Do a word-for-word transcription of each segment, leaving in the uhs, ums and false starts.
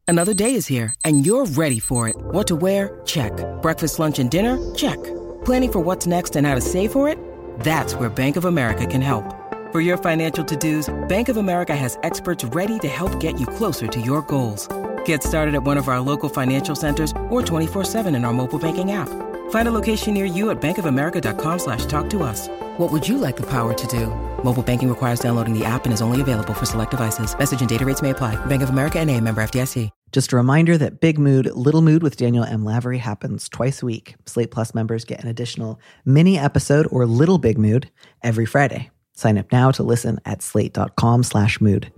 Another day is here, and you're ready for it. What to wear? Check. Breakfast, lunch, and dinner? Check. Planning for what's next and how to save for it? That's where Bank of America can help. For your financial to-dos, Bank of America has experts ready to help get you closer to your goals. Get started at one of our local financial centers or twenty-four seven in our mobile banking app. Find a location near you at bankofamerica.com slash talk to us. What would you like the power to do? Mobile banking requires downloading the app and is only available for select devices. Message and data rates may apply. Bank of America N A, member F D I C. Just a reminder that Big Mood, Little Mood with Daniel M. Lavery happens twice a week. Slate Plus members get an additional mini episode or Little Big Mood every Friday. Sign up now to listen at slate.com slash mood.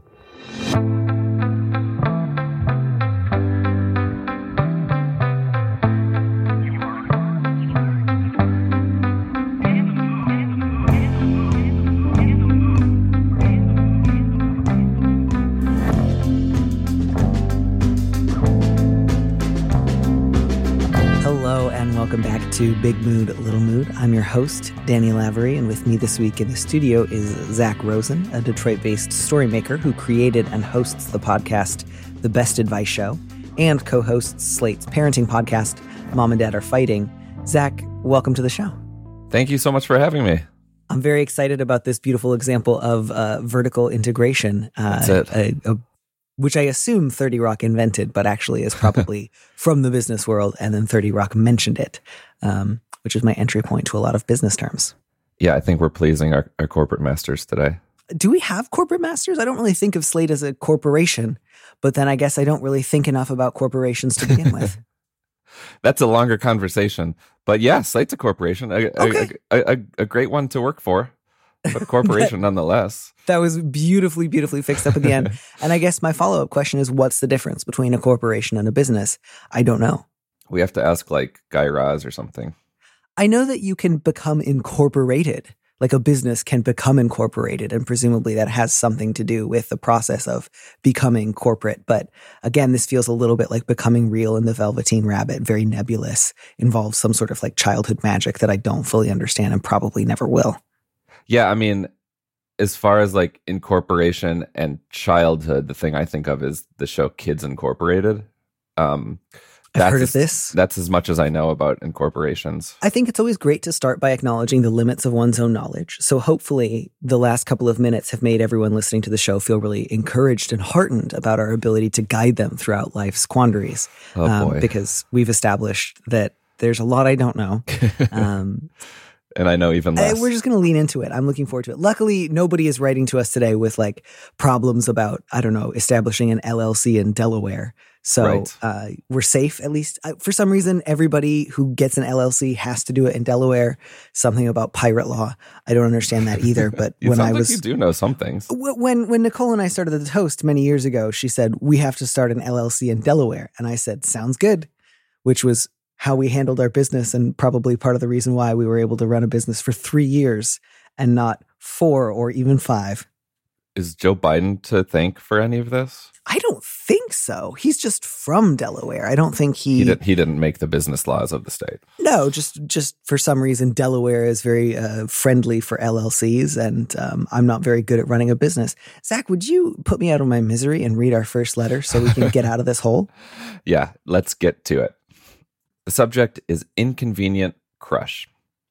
Welcome back to Big Mood, Little Mood. I'm your host, Danny Lavery, and with me this week in the studio is Zach Rosen, a Detroit-based story maker who created and hosts the podcast The Best Advice Show and co-hosts Slate's parenting podcast, Mom and Dad Are Fighting. Zach, welcome to the show. Thank you so much for having me. I'm very excited about this beautiful example of uh, vertical integration. Uh, That's it. A, a, which I assume thirty Rock invented, but actually is probably from the business world, and then thirty Rock mentioned it, um, which is my entry point to a lot of business terms. Yeah, I think we're pleasing our, our corporate masters today. Do we have corporate masters? I don't really think of Slate as a corporation, but then I guess I don't really think enough about corporations to begin with. That's a longer conversation. But yeah, Slate's a corporation, a, okay. a, a, a, a great one to work for, but a corporation nonetheless. That was beautifully, beautifully fixed up at the end. And I guess my follow-up question is, what's the difference between a corporation and a business? I don't know. We have to ask like Guy Raz or something. I know that you can become incorporated, like a business can become incorporated, and presumably that has something to do with the process of becoming corporate. But again, this feels a little bit like Becoming Real in the Velveteen Rabbit, very nebulous, involves some sort of like childhood magic that I don't fully understand and probably never will. Yeah, I mean, as far as like incorporation and childhood, the thing I think of is the show Kids Incorporated. Um, I've heard as, of this. That's as much as I know about incorporations. I think it's always great to start by acknowledging the limits of one's own knowledge. So hopefully the last couple of minutes have made everyone listening to the show feel really encouraged and heartened about our ability to guide them throughout life's quandaries. Oh, um, boy. Because we've established that there's a lot I don't know. Um, And I know even less. Uh, we're just going to lean into it. I'm looking forward to it. Luckily, nobody is writing to us today with like problems about, I don't know, establishing an L L C in Delaware. So Right. uh, we're safe, at least. Uh, for some reason, everybody who gets an L L C has to do it in Delaware. Something about pirate law. I don't understand that either. But it when sounds I was, like you do know some things. w- when when Nicole and I started the Toast many years ago, she said we have to start an L L C in Delaware, and I said sounds good, which was how we handled our business, and probably part of the reason why we were able to run a business for three years and not four or even five. Is Joe Biden to thank for any of this? I don't think so. He's just from Delaware. I don't think he... He, did, he didn't make the business laws of the state. No, just just for some reason, Delaware is very uh, friendly for L L Cs, and um, I'm not very good at running a business. Zach, would you put me out of my misery and read our first letter so we can get out of this hole? Yeah, let's get to it. The subject is inconvenient crush.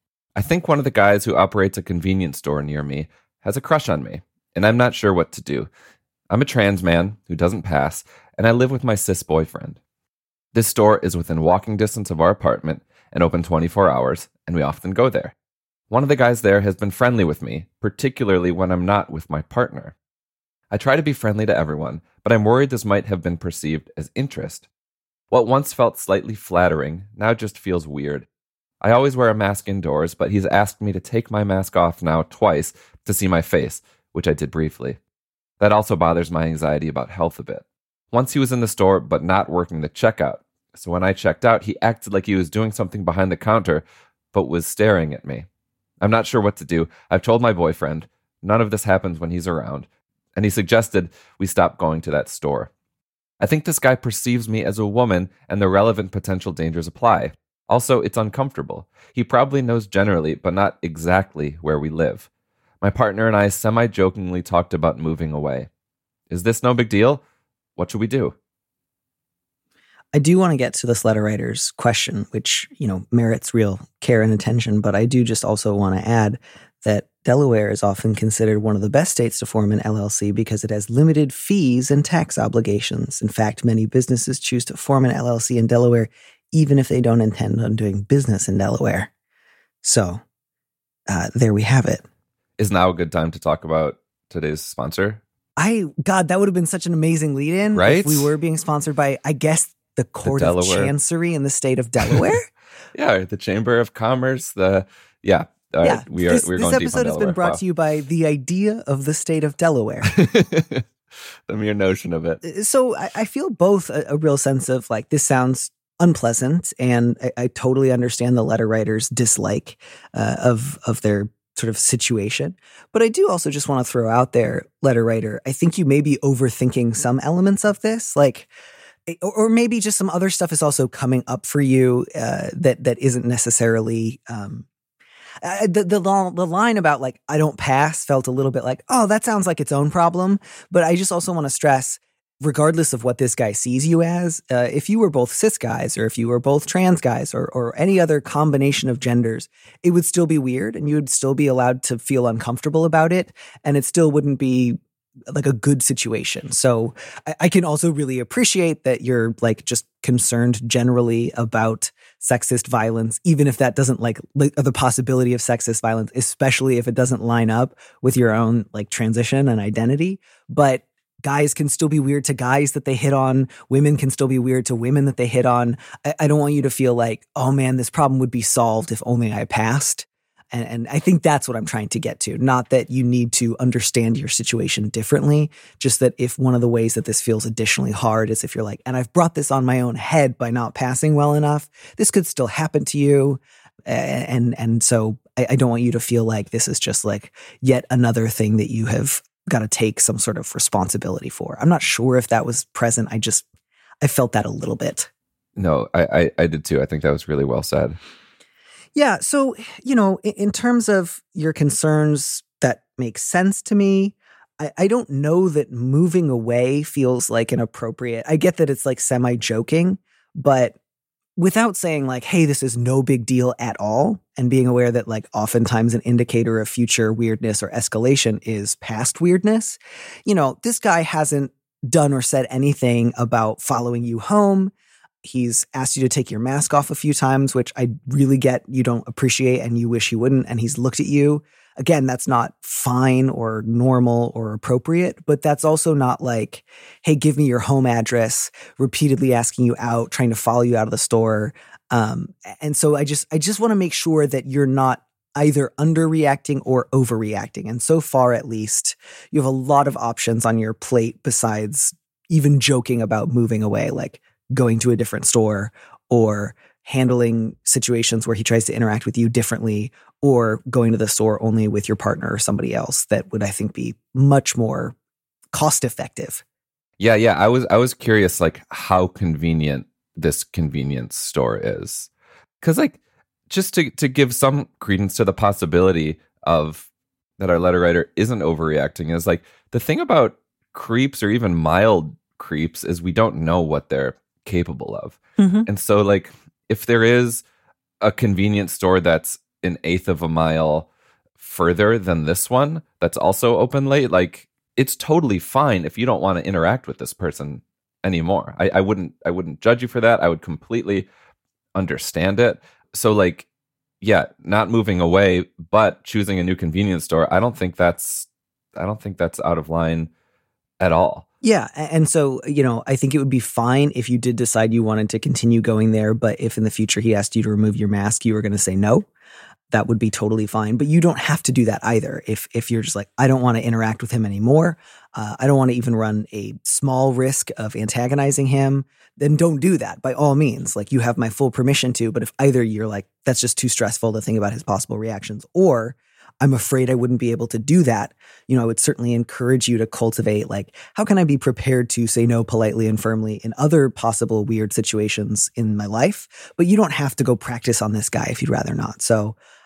I think one of the guys who operates a convenience store near me has a crush on me, and I'm not sure what to do. I'm a trans man who doesn't pass, and I live with my cis boyfriend. This store is within walking distance of our apartment and open twenty-four hours, and we often go there. One of the guys there has been friendly with me, particularly when I'm not with my partner. I try to be friendly to everyone, but I'm worried this might have been perceived as interest. What once felt slightly flattering now just feels weird. I always wear a mask indoors, but he's asked me to take my mask off now twice to see my face, which I did briefly. That also bothers my anxiety about health a bit. Once he was in the store, but not working the checkout. So when I checked out, he acted like he was doing something behind the counter, but was staring at me. I'm not sure what to do. I've told my boyfriend. None of this happens when he's around. And he suggested we stop going to that store. I think this guy perceives me as a woman, and the relevant potential dangers apply. Also, it's uncomfortable. He probably knows generally, but not exactly where we live. My partner and I semi-jokingly talked about moving away. Is this no big deal? What should we do? I do want to get to this letter writer's question, which, you know, merits real care and attention. But I do just also want to add that Delaware is often considered one of the best states to form an L L C because it has limited fees and tax obligations. In fact, many businesses choose to form an L L C in Delaware, even if they don't intend on doing business in Delaware. So uh, there we have it. Is now a good time to talk about today's sponsor? I, God, that would have been such an amazing lead-in. Right? If we were being sponsored by, I guess, the Court The of Delaware. Chancery in the state of Delaware. Yeah, the Chamber of Commerce, the, yeah. All yeah, right, we are, this, we're this going deep on episode has been Delaware. brought Wow. to you by the idea of the state of Delaware. The mere notion of it. So I, I feel both a, a real sense of like, this sounds unpleasant, and I, I totally understand the letter writer's dislike uh, of of their sort of situation. But I do also just want to throw out there, letter writer, I think you may be overthinking some elements of this, like, or, or maybe just some other stuff is also coming up for you uh, that that isn't necessarily. Um, Uh, the, the the line about like, I don't pass felt a little bit like, oh, that sounds like its own problem. But I just also want to stress, regardless of what this guy sees you as, uh, if you were both cis guys or if you were both trans guys or, or any other combination of genders, it would still be weird and you would still be allowed to feel uncomfortable about it. And it still wouldn't be like a good situation. So I, I can also really appreciate that you're like just concerned generally about sexist violence, even if that doesn't like, like the possibility of sexist violence, especially if it doesn't line up with your own like transition and identity. But guys can still be weird to guys that they hit on. Women can still be weird to women that they hit on. I, I don't want you to feel like, oh man, this problem would be solved if only I passed. And, and I think that's what I'm trying to get to. Not that you need to understand your situation differently, just that if one of the ways that this feels additionally hard is if you're like, and I've brought this on my own head by not passing well enough, this could still happen to you. And and, and so I, I don't want you to feel like this is just like yet another thing that you have got to take some sort of responsibility for. I'm not sure if that was present. I just, I felt that a little bit. No, I, I, I did too. I think that was really well said. Yeah. So, you know, in, in terms of your concerns, that makes sense to me. I, I don't know that moving away feels like an appropriate. I get that it's like semi-joking, but without saying like, hey, this is no big deal at all, and being aware that like oftentimes an indicator of future weirdness or escalation is past weirdness. You know, this guy hasn't done or said anything about following you home. He's asked you to take your mask off a few times, which I really get you don't appreciate and you wish you wouldn't. And he's looked at you. Again, that's not fine or normal or appropriate, but that's also not like, hey, give me your home address, repeatedly asking you out, trying to follow you out of the store. Um, and so I just, I just want to make sure that you're not either underreacting or overreacting. And so far, at least, you have a lot of options on your plate besides even joking about moving away, like going to a different store or handling situations where he tries to interact with you differently or going to the store only with your partner or somebody else that would, I think, be much more cost effective. Yeah, yeah. I was I was curious like how convenient this convenience store is. Cause like just to, to give some credence to the possibility of that our letter writer isn't overreacting is like the thing about creeps or even mild creeps is we don't know what they're capable of. Mm-hmm. And so like if there is a convenience store that's an eighth of a mile further than this one that's also open late, like it's totally fine if you don't want to interact with this person anymore. I, I wouldn't I wouldn't judge you for that. I would completely understand it. So like, yeah, not moving away, but choosing a new convenience store, I don't think that's I don't think that's out of line at all. Yeah. And so, you know, I think it would be fine if you did decide you wanted to continue going there. But if in the future he asked you to remove your mask, you were going to say no, that would be totally fine. But you don't have to do that either. If if you're just like, I don't want to interact with him anymore, uh, I don't want to even run a small risk of antagonizing him, then don't do that by all means. Like you have my full permission to. But if either you're like, that's just too stressful to think about his possible reactions, or I'm afraid I wouldn't be able to do that, you know, I would certainly encourage you to cultivate, like, how can I be prepared to say no politely and firmly in other possible weird situations in my life? But you don't have to go practice on this guy if you'd rather not. So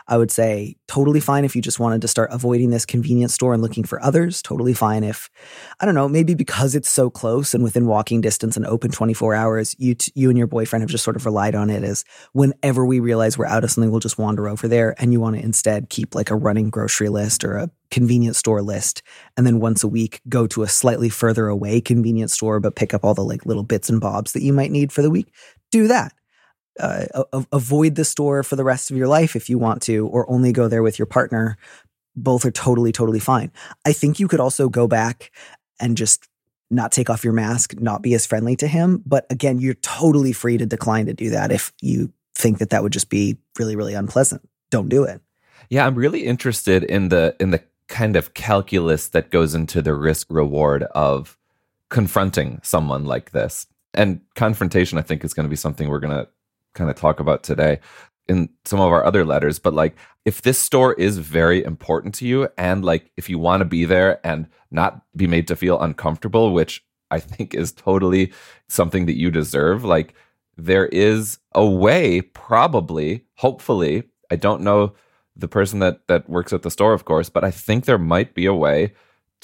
I would say totally fine if you just wanted to start avoiding this convenience store and looking for others. Totally fine if, I don't know, maybe because it's so close and within walking distance and open twenty-four hours, you t- you and your boyfriend have just sort of relied on it as whenever we realize we're out of something, we'll just wander over there, and you want to instead keep like a running grocery list or a convenience store list, and then once a week go to a slightly further away convenience store but pick up all the like little bits and bobs that you might need for the week. Do that. Uh, a- avoid the store for the rest of your life if you want to, or only go there with your partner. Both are totally, totally fine. I think you could also go back and just not take off your mask, not be as friendly to him. But again, you're totally free to decline to do that if you think that that would just be really, really unpleasant. Don't do it. Yeah, I'm really interested in the in the kind of calculus that goes into the risk reward of confronting someone like this. And confrontation, I think, is going to be something we're going to kind of talk about today in some of our other letters. But like, if this store is very important to you, and like if you want to be there and not be made to feel uncomfortable, which I think is totally something that you deserve, like there is a way, probably, hopefully, I don't know the person that that works at the store, of course, but I think there might be a way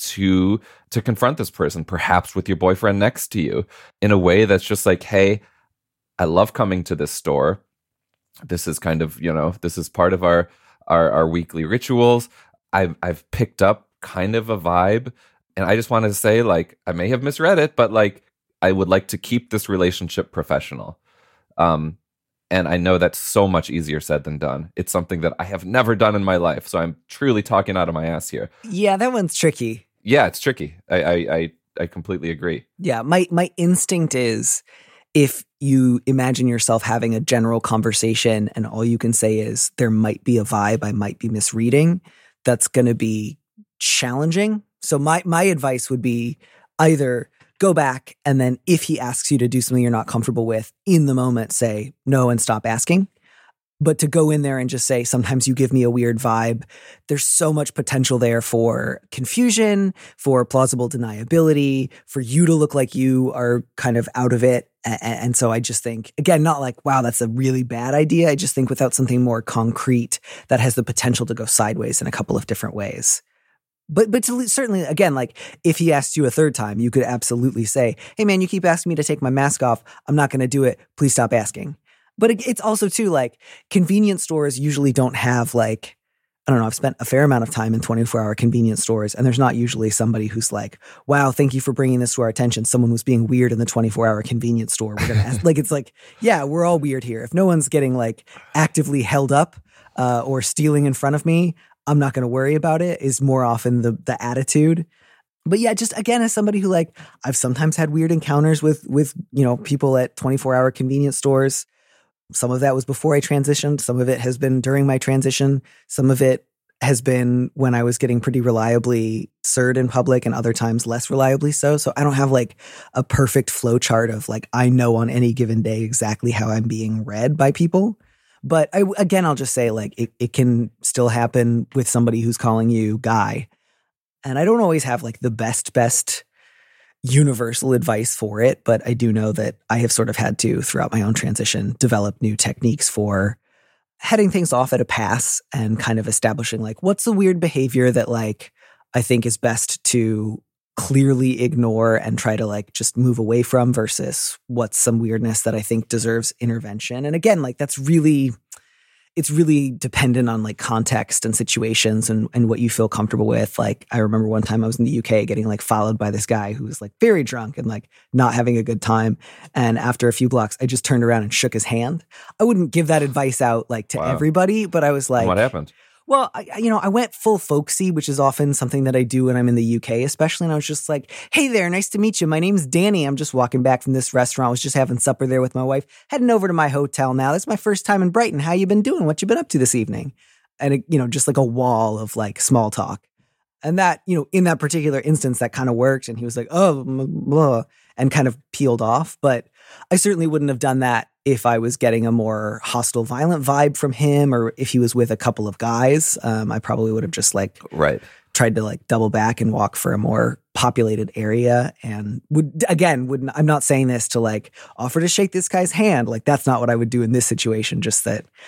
to to confront this person, perhaps with your boyfriend next to you, in a way that's just like, hey, I love coming to this store. This is kind of, you know, this is part of our our, our weekly rituals. I've I've picked up kind of a vibe, and I just wanted to say, like, I may have misread it, but like, I would like to keep this relationship professional. Um, and I know that's so much easier said than done. It's something that I have never done in my life, so I'm truly talking out of my ass here. Yeah, that one's tricky. Yeah, it's tricky. I I I, I completely agree. Yeah, my my instinct is, if you imagine yourself having a general conversation and all you can say is there might be a vibe I might be misreading, that's going to be challenging. So my my advice would be either go back and then if he asks you to do something you're not comfortable with, in the moment say no and stop asking. But to go in there and just say, sometimes you give me a weird vibe, there's so much potential there for confusion, for plausible deniability, for you to look like you are kind of out of it. And so I just think, again, not like, wow, that's a really bad idea. I just think without something more concrete that has the potential to go sideways in a couple of different ways. But but to, certainly, again, like if he asked you a third time, you could absolutely say, hey, man, you keep asking me to take my mask off. I'm not going to do it. Please stop asking. But it's also, too, like convenience stores usually don't have like, I don't know, I've spent a fair amount of time in twenty-four hour convenience stores, and there's not usually somebody who's like, wow, thank you for bringing this to our attention. Someone was being weird in the twenty-four hour convenience store. We're gonna ask. Like, it's like, yeah, we're all weird here. If no one's getting like actively held up uh, or stealing in front of me, I'm not going to worry about it, is more often the the attitude. But yeah, just again, as somebody who like, I've sometimes had weird encounters with, with you know, people at twenty-four hour convenience stores. Some of that was before I transitioned. Some of it has been during my transition. Some of it has been when I was getting pretty reliably served in public, and other times less reliably so. So I don't have like a perfect flow chart of like, I know on any given day exactly how I'm being read by people. But I, again, I'll just say like it, it can still happen with somebody who's calling you guy. And I don't always have like the best, best universal advice for it, but I do know that I have sort of had to, throughout my own transition, develop new techniques for heading things off at a pass and kind of establishing like, what's the weird behavior that like I think is best to clearly ignore and try to like just move away from, versus what's some weirdness that I think deserves intervention. And again, like that's really, it's really dependent on like context and situations and, and what you feel comfortable with. Like I remember one time I was in the U K getting like followed by this guy who was like very drunk and like not having a good time. And after a few blocks, I just turned around and shook his hand. I wouldn't give that advice out like to Wow. everybody, but I was like, What happened? well, I, you know, I went full folksy, which is often something that I do when I'm in the U K, especially. And I was just like, hey there, nice to meet you. My name's Danny. I'm just walking back from this restaurant. I was just having supper there with my wife, heading over to my hotel now. This is my first time in Brighton. How you been doing? What you been up to this evening? And, it, you know, just like a wall of like small talk. And that, you know, in that particular instance, that kind of worked. And he was like, oh, blah, and kind of peeled off. But I certainly wouldn't have done that if I was getting a more hostile, violent vibe from him, or if he was with a couple of guys. um, I probably would have just like Right. tried to like double back and walk for a more populated area. And would, again, wouldn't, I'm not saying this to like offer to shake this guy's hand. Like that's not what I would do in this situation. Just that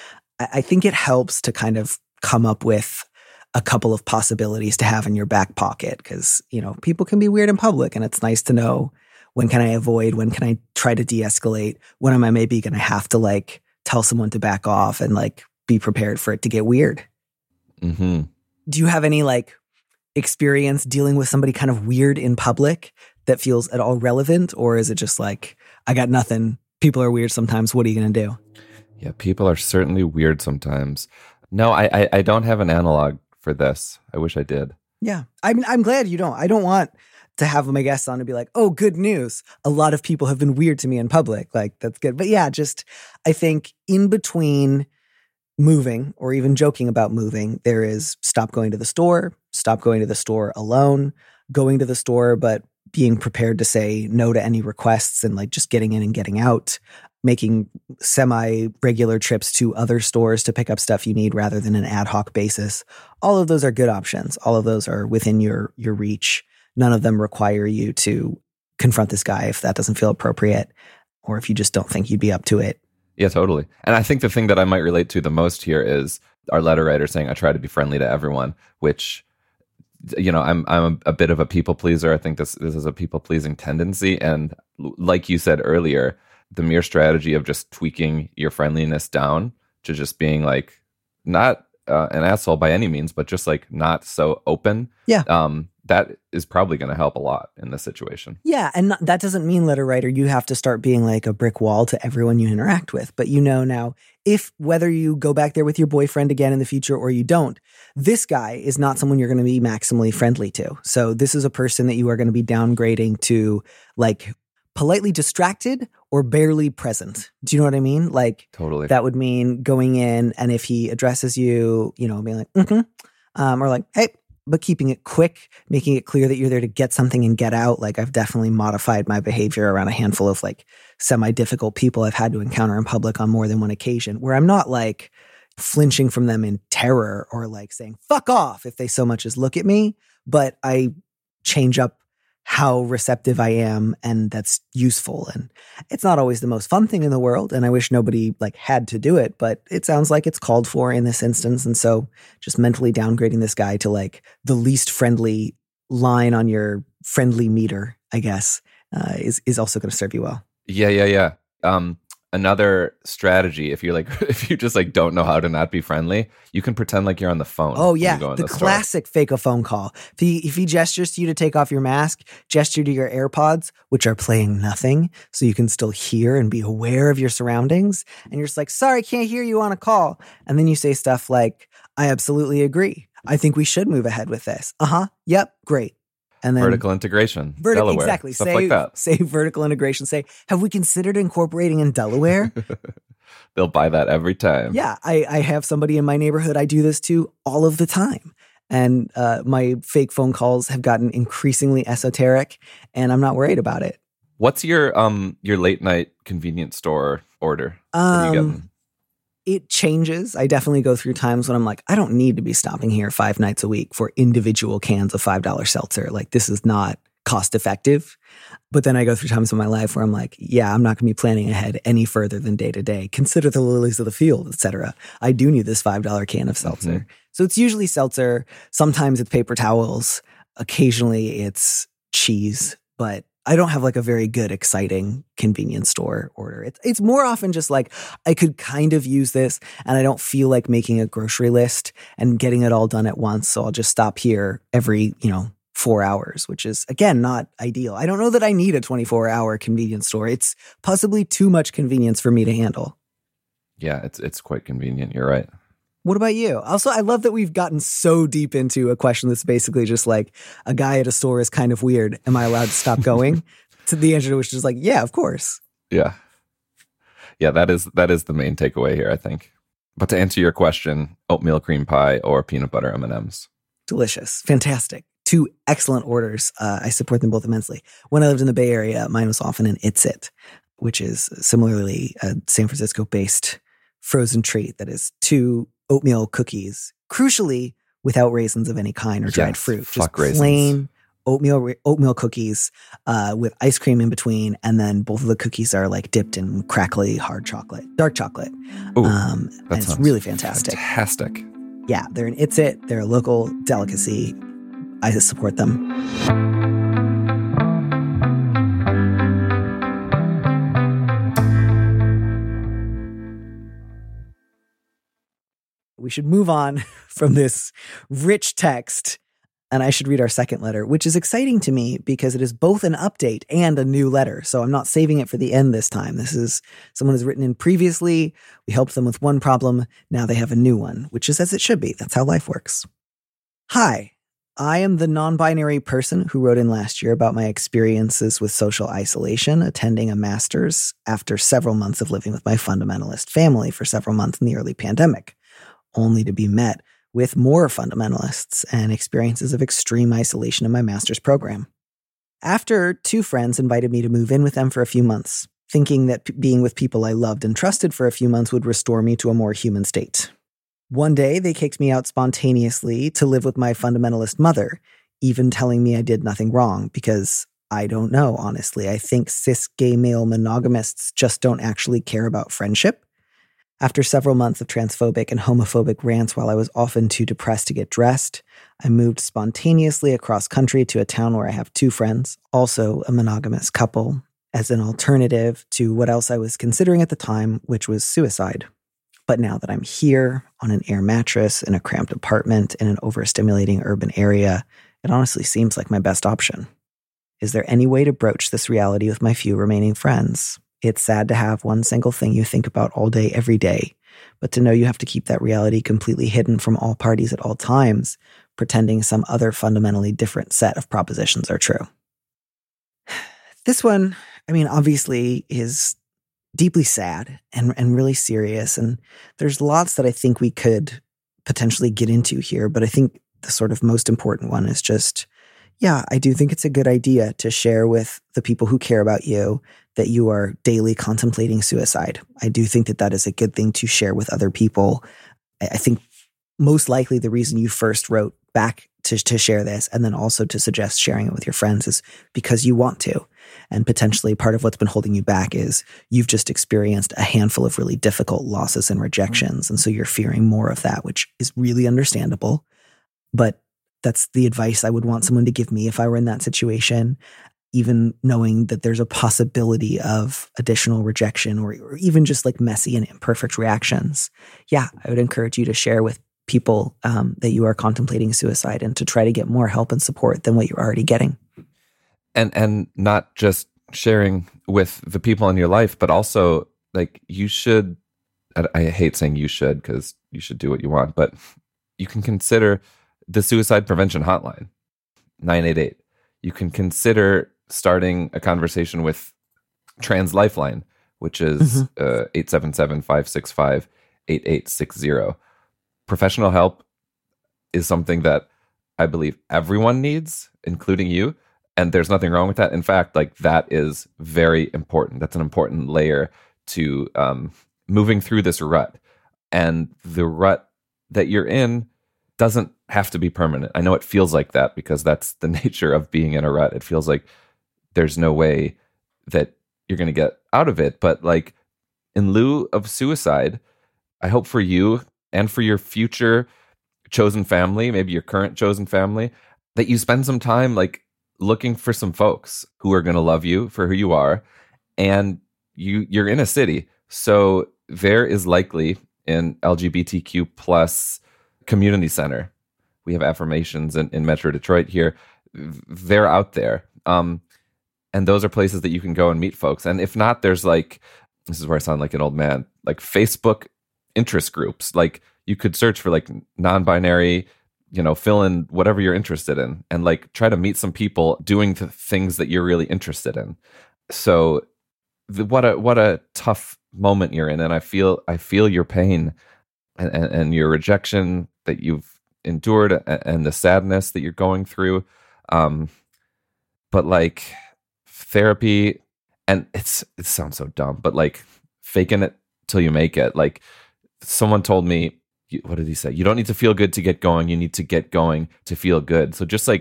I, I think it helps to kind of come up with a couple of possibilities to have in your back pocket because, you know, people can be weird in public and it's nice to know when can I avoid, when can I try to de-escalate, when am I maybe going to have to like tell someone to back off and like be prepared for it to get weird. Mm-hmm. Do you have any like experience dealing with somebody kind of weird in public that feels at all relevant? Or is it just like, I got nothing. People are weird sometimes. What are you going to do? Yeah, people are certainly weird sometimes. No, I, I I don't have an analog for this. I wish I did. Yeah. I mean, I'm glad you don't. I don't want to have my guests on and be like, oh, good news. A lot of people have been weird to me in public. Like, that's good. But yeah, just, I think in between moving or even joking about moving, there is stop going to the store, stop going to the store alone, going to the store, but being prepared to say no to any requests and like just getting in and getting out, making semi-regular trips to other stores to pick up stuff you need rather than an ad hoc basis. All of those are good options. All of those are within your your reach. None of them require you to confront this guy if that doesn't feel appropriate or if you just don't think you'd be up to it. Yeah, totally. And I think the thing that I might relate to the most here is our letter writer saying, I try to be friendly to everyone, which, you know, I'm I'm a, a bit of a people pleaser. I think this this is a people pleasing tendency. And like you said earlier, the mere strategy of just tweaking your friendliness down to just being like, not uh, an asshole by any means, but just like not so open. Yeah. Um, that is probably going to help a lot in this situation. Yeah. And not, that doesn't mean, letter writer, you have to start being like a brick wall to everyone you interact with. But you know now, if whether you go back there with your boyfriend again in the future or you don't, this guy is not someone you're going to be maximally friendly to. So this is a person that you are going to be downgrading to like politely distracted or barely present. Do you know what I mean? Like, totally. That would mean going in and if he addresses you, you know, being like, mm-hmm, um, or like, hey, but keeping it quick, making it clear that you're there to get something and get out. Like I've definitely modified my behavior around a handful of like semi-difficult people I've had to encounter in public on more than one occasion where I'm not like flinching from them in terror or like saying, fuck off if they so much as look at me, but I change up how receptive I am and that's useful. And it's not always the most fun thing in the world. And I wish nobody like had to do it, but it sounds like it's called for in this instance. And so just mentally downgrading this guy to like the least friendly line on your friendly meter, I guess, uh, is, is also going to serve you well. Yeah, yeah, yeah. Um, another strategy, if you're like, if you just like don't know how to not be friendly, you can pretend like you're on the phone. Oh yeah, the, the the classic fake a phone call. If he if he gestures to you to take off your mask, gesture to your AirPods, which are playing nothing, so you can still hear and be aware of your surroundings, and you're just like, sorry, can't hear you on a call, and then you say stuff like, I absolutely agree. I think we should move ahead with this. Uh huh. Yep. Great. And then vertical integration, vertic- Delaware, exactly. stuff say, like that. Say vertical integration. Say, have we considered incorporating in Delaware? They'll buy that every time. Yeah, I, I have somebody in my neighborhood I do this to all of the time. And uh, my fake phone calls have gotten increasingly esoteric, and I'm not worried about it. What's your um your late night convenience store order? What are you Um, getting? It changes. I definitely go through times when I'm like, I don't need to be stopping here five nights a week for individual cans of five dollar seltzer. Like, this is not cost effective. But then I go through times in my life where I'm like, yeah, I'm not going to be planning ahead any further than day to day. Consider the lilies of the field, et cetera. I do need this five dollar can of seltzer. Mm-hmm. So it's usually seltzer. Sometimes it's paper towels. Occasionally it's cheese. But I don't have like a very good, exciting convenience store order. It's it's more often just like I could kind of use this and I don't feel like making a grocery list and getting it all done at once. So I'll just stop here every, you know, four hours, which is, again, not ideal. I don't know that I need a twenty-four hour convenience store. It's possibly too much convenience for me to handle. Yeah, it's it's quite convenient. You're right. What about you? Also, I love that we've gotten so deep into a question that's basically just like, a guy at a store is kind of weird. Am I allowed to stop going? To the answer to which is like, yeah, of course. Yeah. Yeah, that is that is the main takeaway here, I think. But to answer your question, oatmeal cream pie or peanut butter M and M's. Delicious. Fantastic. Two excellent orders. Uh, I support them both immensely. When I lived in the Bay Area, mine was often an It's It, which is similarly a San Francisco-based frozen treat that is two oatmeal cookies, crucially without raisins of any kind or dried Yes, fruit. fuck just raisins. plain oatmeal oatmeal cookies uh, with ice cream in between, and then both of the cookies are like dipped in crackly hard chocolate, dark chocolate. Ooh, um, that and it's sounds really fantastic. Fantastic. Yeah, they're an It's It. They're a local delicacy. I support them. We should move on from this rich text, and I should read our second letter, which is exciting to me because it is both an update and a new letter. So I'm not saving it for the end this time. This is someone who's written in previously. We helped them with one problem. Now they have a new one, which is as it should be. That's how life works. Hi, I am the non-binary person who wrote in last year about my experiences with social isolation, attending a master's after several months of living with my fundamentalist family for several months in the early pandemic, only to be met with more fundamentalists and experiences of extreme isolation in my master's program. After two friends invited me to move in with them for a few months, thinking that p- being with people I loved and trusted for a few months would restore me to a more human state. One day, they kicked me out spontaneously to live with my fundamentalist mother, even telling me I did nothing wrong because I don't know, honestly. I think cis gay male monogamists just don't actually care about friendship. After several months of transphobic and homophobic rants while I was often too depressed to get dressed, I moved spontaneously across country to a town where I have two friends, also a monogamous couple, as an alternative to what else I was considering at the time, which was suicide. But now that I'm here on an air mattress in a cramped apartment in an overstimulating urban area, it honestly seems like my best option. Is there any way to broach this reality with my few remaining friends? It's sad to have one single thing you think about all day, every day, but to know you have to keep that reality completely hidden from all parties at all times, pretending some other fundamentally different set of propositions are true. This one, I mean, obviously is deeply sad and, and really serious, and there's lots that I think we could potentially get into here, but I think the sort of most important one is just, yeah, I do think it's a good idea to share with the people who care about you that you are daily contemplating suicide. I do think that that is a good thing to share with other people. I think most likely the reason you first wrote back to, to share this and then also to suggest sharing it with your friends is because you want to. And potentially part of what's been holding you back is you've just experienced a handful of really difficult losses and rejections. And so you're fearing more of that, which is really understandable. But that's the advice I would want someone to give me if I were in that situation, even knowing that there's a possibility of additional rejection or, or even just like messy and imperfect reactions. Yeah, I would encourage you to share with people um, that you are contemplating suicide and to try to get more help and support than what you're already getting. And and not just sharing with the people in your life, but also like you should, I, I hate saying you should because you should do what you want, but you can consider the suicide prevention hotline, nine eight eight. You can consider starting a conversation with Trans Lifeline, which is mm-hmm. uh, eight seven seven, five six five, eight eight six zero. Professional help is something that I believe everyone needs, including you. And there's nothing wrong with that. In fact, like that is very important. That's an important layer to um, moving through this rut. And the rut that you're in doesn't have to be permanent. I know it feels like that because that's the nature of being in a rut. It feels like there's no way that you're going to get out of it. But like in lieu of suicide, I hope for you and for your future chosen family, maybe your current chosen family, that you spend some time like looking for some folks who are going to love you for who you are. And you, you're in a city. So there is likely an L G B T Q plus community center. We have affirmations in, in Metro Detroit here. They're out there. Um, and those are places that you can go and meet folks. And if not, there's like, this is where I sound like an old man, like Facebook interest groups. Like you could search for like non-binary, you know, fill in whatever you're interested in and like try to meet some people doing the things that you're really interested in. So the, what a, what a tough moment you're in. And I feel, I feel your pain and, and, and your rejection that you've endured and, and the sadness that you're going through. Um, but like therapy, and it's, it sounds so dumb, but like faking it till you make it. Like someone told me, what did he say? You don't need to feel good to get going. You need to get going to feel good. So just like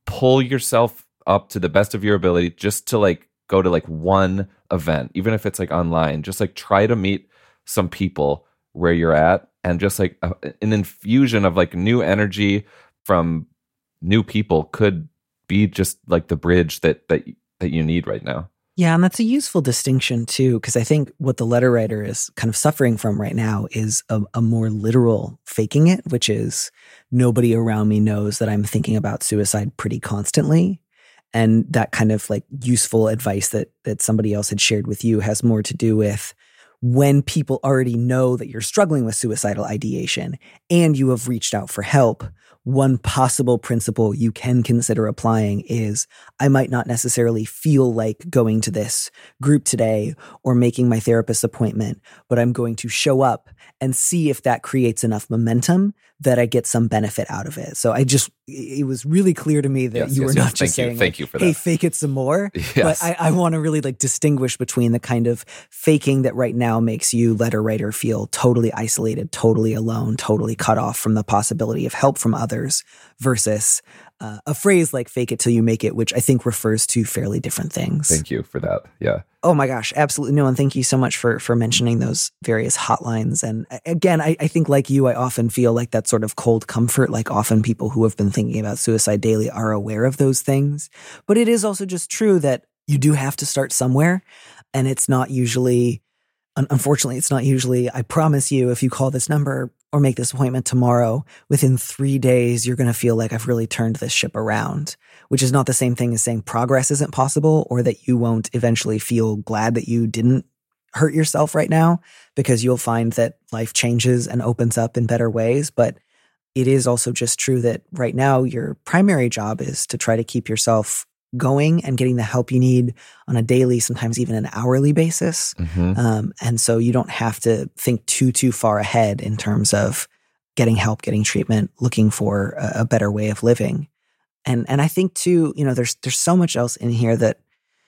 pull yourself up to the best of your ability just to like go to like one event, even if it's like online. Just like try to meet some people where you're at, and just like a, an infusion of like new energy from new people could be just like the bridge that that that you need right now. Yeah, and that's a useful distinction too, because I think what the letter writer is kind of suffering from right now is a, a more literal faking it, which is nobody around me knows that I'm thinking about suicide pretty constantly. And that kind of like useful advice that that somebody else had shared with you has more to do with when people already know that you're struggling with suicidal ideation and you have reached out for help. One possible principle you can consider applying is I might not necessarily feel like going to this group today or making my therapist appointment, but I'm going to show up and see if that creates enough momentum that I get some benefit out of it. So I just, it was really clear to me that yes, you yes, were not yes. just Thank saying, you. Thank like, you for hey, that. fake it some more. Yes. But I, I want to really like distinguish between the kind of faking that right now makes you letter writer feel totally isolated, totally alone, totally cut off from the possibility of help from others versus uh, a phrase like fake it till you make it, which I think refers to fairly different things. Thank you for that. Yeah. Oh my gosh, absolutely. No, and thank you so much for for mentioning those various hotlines. And again, I, I think like you, I often feel like that sort of cold comfort, like often people who have been thinking about suicide daily are aware of those things. But it is also just true that you do have to start somewhere. And it's not usually, unfortunately, it's not usually, I promise you, if you call this number or make this appointment tomorrow, within three days, you're going to feel like I've really turned this ship around, which is not the same thing as saying progress isn't possible or that you won't eventually feel glad that you didn't hurt yourself right now, because you'll find that life changes and opens up in better ways. But it is also just true that right now, your primary job is to try to keep yourself going and getting the help you need on a daily, sometimes even an hourly basis. Mm-hmm. Um, and so you don't have to think too, too far ahead in terms of getting help, getting treatment, looking for a, a better way of living. And and I think too, you know, there's there's so much else in here that,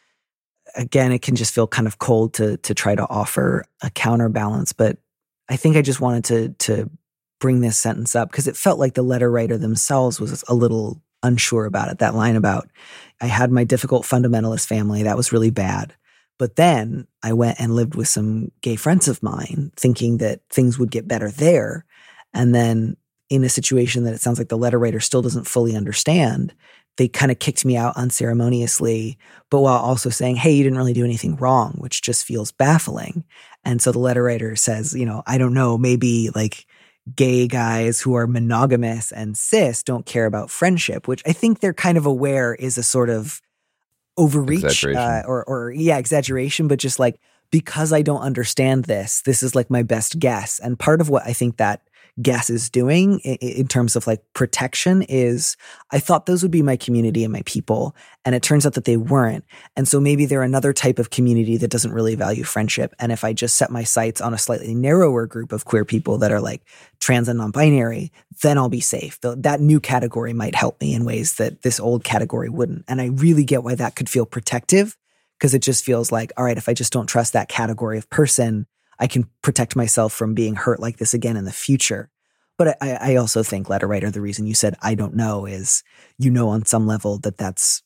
again, it can just feel kind of cold to to try to offer a counterbalance. But I think I just wanted to to bring this sentence up because it felt like the letter writer themselves was a little unsure about it. That line about, I had my difficult fundamentalist family, that was really bad. But then I went and lived with some gay friends of mine thinking that things would get better there. And then in a situation that it sounds like the letter writer still doesn't fully understand, they kind of kicked me out unceremoniously, but while also saying, hey, you didn't really do anything wrong, which just feels baffling. And so the letter writer says, you know, I don't know, maybe like gay guys who are monogamous and cis don't care about friendship, which I think they're kind of aware is a sort of overreach uh, or, or yeah, exaggeration, but just like, because I don't understand this, this is like my best guess. And part of what I think that guess is doing in, in terms of like protection is I thought those would be my community and my people. And it turns out that they weren't. And so maybe they're another type of community that doesn't really value friendship. And if I just set my sights on a slightly narrower group of queer people that are like trans and non-binary, then I'll be safe. The, that new category might help me in ways that this old category wouldn't. And I really get why that could feel protective, because it just feels like, all right, if I just don't trust that category of person, I can protect myself from being hurt like this again in the future. But I, I also think, letter writer, the reason you said, I don't know, is you know on some level that that's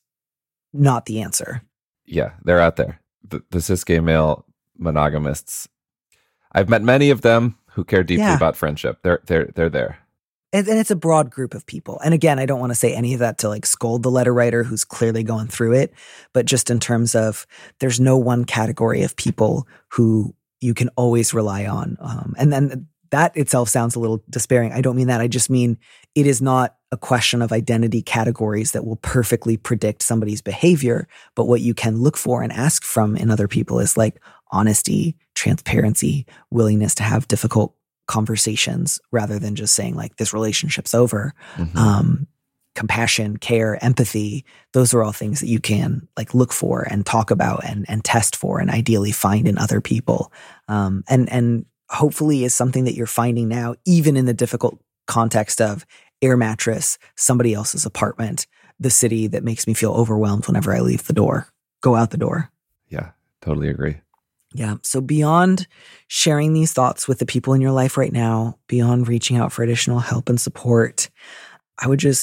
not the answer. Yeah, they're out there. The, the cis gay male monogamists. I've met many of them who care deeply yeah. about friendship. They're they're they're there. And, and it's a broad group of people. And again, I don't want to say any of that to like scold the letter writer who's clearly going through it, but just in terms of there's no one category of people who you can always rely on. Um, and then that itself sounds a little despairing. I don't mean that. I just mean it is not a question of identity categories that will perfectly predict somebody's behavior. But what you can look for and ask from in other people is like honesty, transparency, willingness to have difficult conversations rather than just saying like this relationship's over. Mm-hmm. Um, compassion, care, empathy, those are all things that you can like look for and talk about and and test for and ideally find in other people. Um, and and hopefully is something that you're finding now, even in the difficult context of air mattress, somebody else's apartment, the city that makes me feel overwhelmed whenever I leave the door, go out the door. Yeah, totally agree. Yeah. So beyond sharing these thoughts with the people in your life right now, beyond reaching out for additional help and support, I would just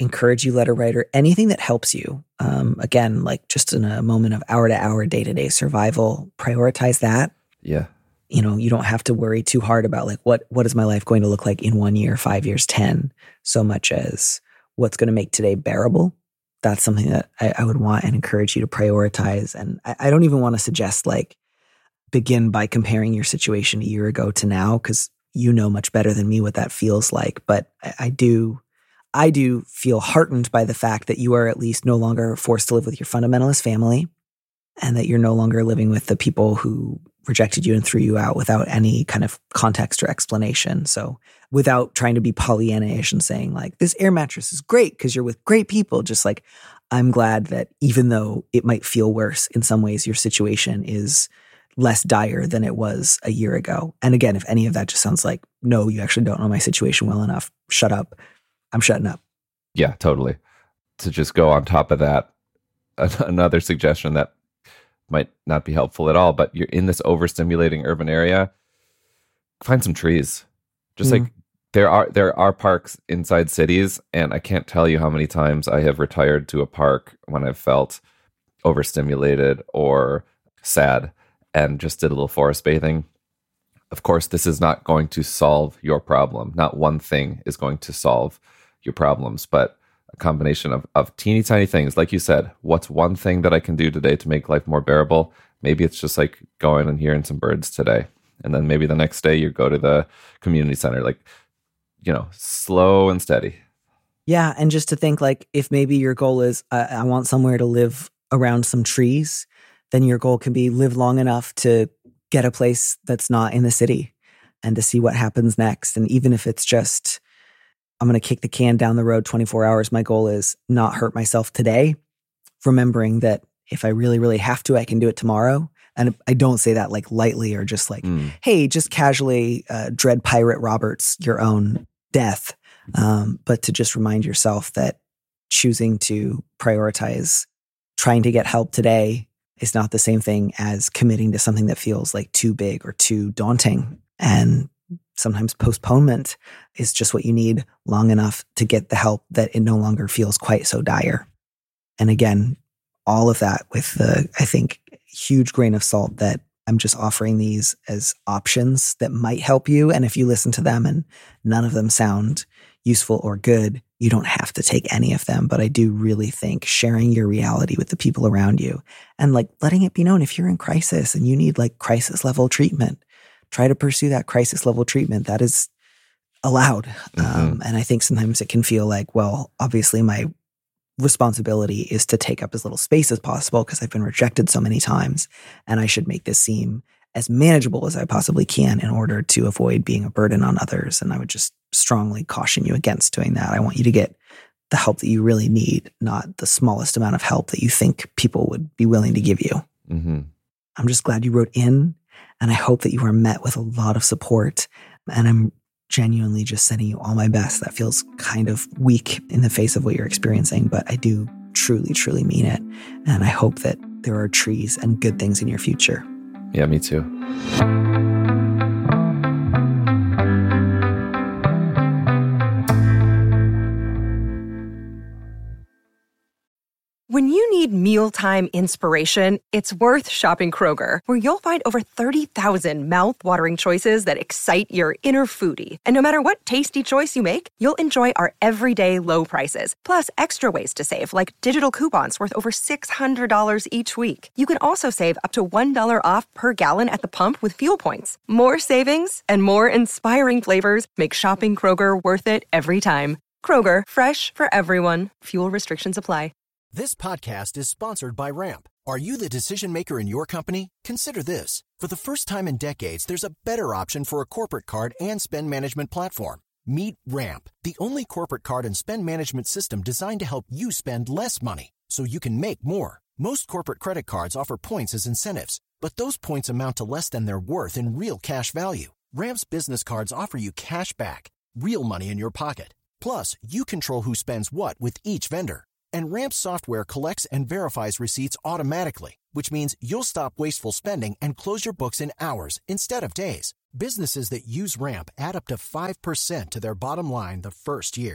encourage you, letter writer, anything that helps you. Um, again, like just in a moment of hour to hour, day to day survival, prioritize that. Yeah. You know, you don't have to worry too hard about like, what, what is my life going to look like in one year, five years, ten, so much as what's going to make today bearable. That's something that I, I would want and encourage you to prioritize. And I, I don't even want to suggest like begin by comparing your situation a year ago to now, because you know much better than me what that feels like. But I, I do, I do feel heartened by the fact that you are at least no longer forced to live with your fundamentalist family, and that you're no longer living with the people who rejected you and threw you out without any kind of context or explanation. So without trying to be Pollyanna-ish and saying like, this air mattress is great because you're with great people, just like, I'm glad that even though it might feel worse in some ways, your situation is less dire than it was a year ago. And again, if any of that just sounds like, no, you actually don't know my situation well enough, shut up. I'm shutting up. Yeah, totally. To just go on top of that, another suggestion that might not be helpful at all, but you're in this overstimulating urban area, find some trees. Just mm-hmm. like there are there are parks inside cities, and I can't tell you how many times I have retired to a park when I've felt overstimulated or sad and just did a little forest bathing. Of course, this is not going to solve your problem. Not one thing is going to solve your problems, but a combination of, of teeny tiny things. Like you said, what's one thing that I can do today to make life more bearable? Maybe it's just like going and hearing some birds today. And then maybe the next day you go to the community center, like, you know, slow and steady. Yeah. And just to think like, if maybe your goal is, uh, I want somewhere to live around some trees, then your goal can be live long enough to get a place that's not in the city and to see what happens next. And even if it's just, I'm going to kick the can down the road twenty-four hours. My goal is not hurt myself today, remembering that if I really, really have to, I can do it tomorrow. And I don't say that like lightly or just like, mm. hey, just casually uh, dread Pirate Roberts your own death. Um, but to just remind yourself that choosing to prioritize trying to get help today is not the same thing as committing to something that feels like too big or too daunting. And sometimes postponement is just what you need long enough to get the help that it no longer feels quite so dire. And again, all of that with the, I think, huge grain of salt that I'm just offering these as options that might help you. And if you listen to them and none of them sound useful or good, you don't have to take any of them. But I do really think sharing your reality with the people around you and like letting it be known if you're in crisis and you need like crisis level treatment, try to pursue that crisis level treatment. That is allowed. Mm-hmm. Um, and I think sometimes it can feel like, well, obviously my responsibility is to take up as little space as possible because I've been rejected so many times. And I should make this seem as manageable as I possibly can in order to avoid being a burden on others. And I would just strongly caution you against doing that. I want you to get the help that you really need, not the smallest amount of help that you think people would be willing to give you. Mm-hmm. I'm just glad you wrote in. And I hope that you are met with a lot of support. And I'm genuinely just sending you all my best. That feels kind of weak in the face of what you're experiencing, but I do truly, truly mean it. And I hope that there are trees and good things in your future. Yeah, me too. When you need mealtime inspiration, it's worth shopping Kroger, where you'll find over thirty thousand mouth-watering choices that excite your inner foodie. And no matter what tasty choice you make, you'll enjoy our everyday low prices, plus extra ways to save, like digital coupons worth over six hundred dollars each week. You can also save up to one dollar off per gallon at the pump with fuel points. More savings and more inspiring flavors make shopping Kroger worth it every time. Kroger, fresh for everyone. Fuel restrictions apply. This podcast is sponsored by Ramp. Are you the decision maker in your company? Consider this. For the first time in decades, there's a better option for a corporate card and spend management platform. Meet Ramp, the only corporate card and spend management system designed to help you spend less money so you can make more. Most corporate credit cards offer points as incentives, but those points amount to less than their worth in real cash value. Ramp's business cards offer you cash back, real money in your pocket. Plus, you control who spends what with each vendor. And Ramp's software collects and verifies receipts automatically, which means you'll stop wasteful spending and close your books in hours instead of days. Businesses that use Ramp add up to five percent to their bottom line the first year.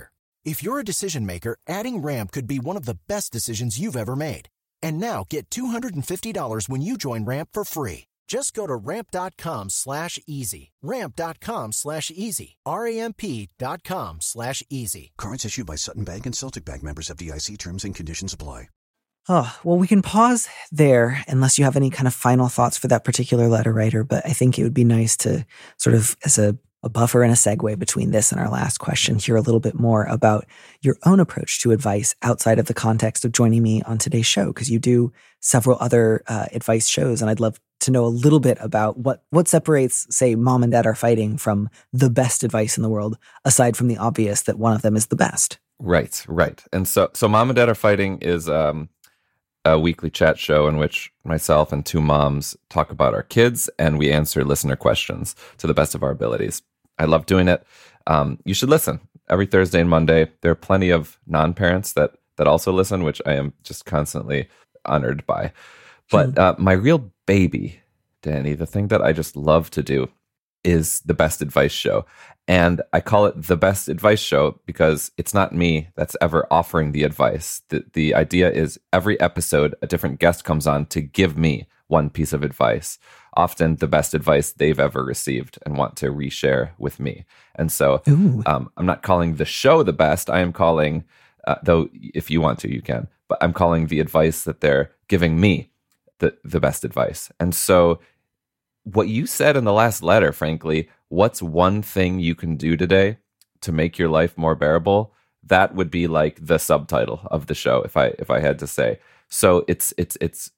If you're a decision maker, adding Ramp could be one of the best decisions you've ever made. And now get two hundred fifty dollars when you join Ramp for free. Just go to ramp.com slash easy. Ramp.com slash easy. R-A-M-P.com slash easy. Cards issued by Sutton Bank and Celtic Bank, members F D I C. Terms and conditions apply. Oh, well, we can pause there unless you have any kind of final thoughts for that particular letter writer. But I think it would be nice to sort of, as a, a buffer and a segue between this and our last question, hear a little bit more about your own approach to advice outside of the context of joining me on today's show, because you do several other uh, advice shows. And I'd love to know a little bit about what, what separates, say, Mom and Dad Are Fighting from the best advice in the world, aside from the obvious that one of them is the best. Right, right. And so, so Mom and Dad Are Fighting is um, a weekly chat show in which myself and two moms talk about our kids and we answer listener questions to the best of our abilities. I love doing it. Um, you should listen every Thursday and Monday. There are plenty of non-parents that that also listen, which I am just constantly honored by. But uh, my real baby, Danny, the thing that I just love to do is the Best Advice Show. And I call it the Best Advice Show because it's not me that's ever offering the advice. The, the idea is every episode, a different guest comes on to give me one piece of advice, often the best advice they've ever received and want to reshare with me. And so um, I'm not calling the show the best. I am calling, uh, though if you want to, you can, but I'm calling the advice that they're giving me the, the best advice. And so what you said in the last letter, frankly, what's one thing you can do today to make your life more bearable? That would be like the subtitle of the show, if I if I had to say. So it's it's it's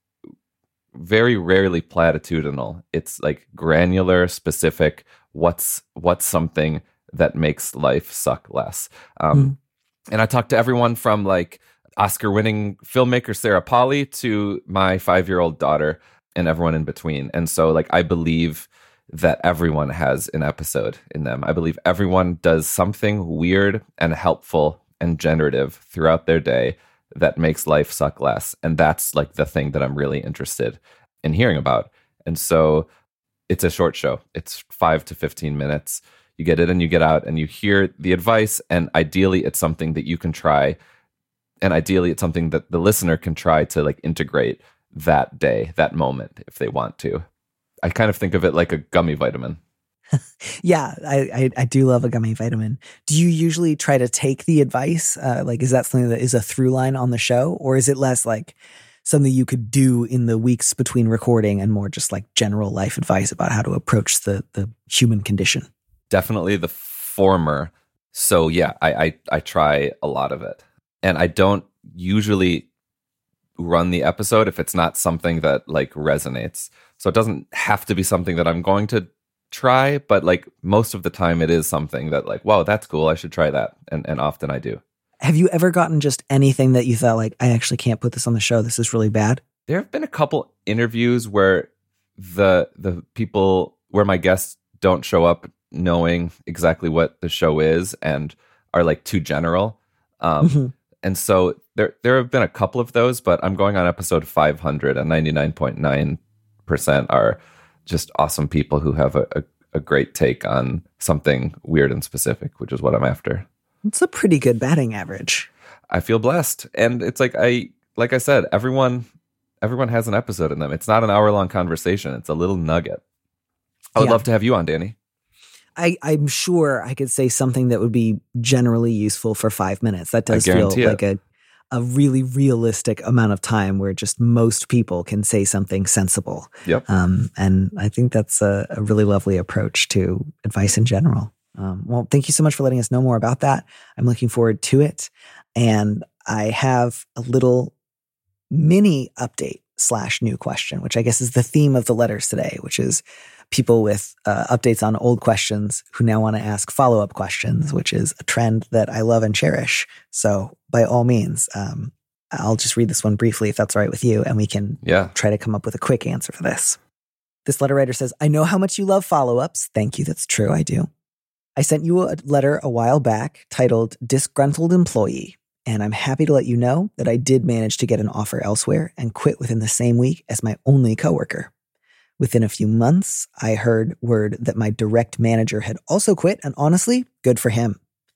very rarely platitudinal. It's like granular, specific. What's what's something that makes life suck less? Um, mm. And I talked to everyone from like Oscar-winning filmmaker Sarah Polley to my five-year-old daughter and everyone in between. And so like I believe that everyone has an episode in them. I believe everyone does something weird and helpful and generative throughout their day that makes life suck less. And that's like the thing that I'm really interested in hearing about. And so it's a short show. It's five to fifteen minutes. You get in and you get out and you hear the advice. And ideally it's something that you can try. And ideally it's something that the listener can try to like integrate that day, that moment, if they want to. I kind of think of it like a gummy vitamin. Yeah, I, I, I do love a gummy vitamin. Do you usually try to take the advice? Uh, like, is that something that is a through line on the show? Or is it less like something you could do in the weeks between recording and more just like general life advice about how to approach the, the human condition? Definitely the former. So yeah, I, I, I try a lot of it. And I don't usually run the episode if it's not something that like resonates. So it doesn't have to be something that I'm going to try, but like most of the time it is something that like, wow, that's cool, I should try that. And and often I do. Have you ever gotten just anything that you thought like, I actually can't put this on the show, this is really bad? There have been a couple interviews where the the people, where my guests don't show up knowing exactly what the show is and are like too general. Um, mm-hmm. And so there there have been a couple of those, but I'm going on episode five hundred and ninety-nine point nine percent are just awesome people who have a, a, a great take on something weird and specific, which is what I'm after. It's a pretty good batting average. I feel blessed. And it's like I like I said, everyone everyone has an episode in them. It's not an hour-long conversation. It's a little nugget. I would yeah. love to have you on, Danny. I, I'm sure I could say something that would be generally useful for five minutes. That does feel it. like a, a really realistic amount of time where just most people can say something sensible. Yep. Um, and I think that's a, a really lovely approach to advice in general. Um, well, thank you so much for letting us know more about that. I'm looking forward to it. And I have a little mini update slash new question, which I guess is the theme of the letters today, which is people with uh, updates on old questions who now want to ask follow-up questions, which is a trend that I love and cherish. So by all means, um, I'll just read this one briefly if that's all right with you, and we can yeah. try to come up with a quick answer for this. This letter writer says, I know how much you love follow-ups. Thank you. That's true. I do. I sent you a letter a while back titled Disgruntled Employee, and I'm happy to let you know that I did manage to get an offer elsewhere and quit within the same week as my only coworker. Within a few months, I heard word that my direct manager had also quit, and honestly, good for him.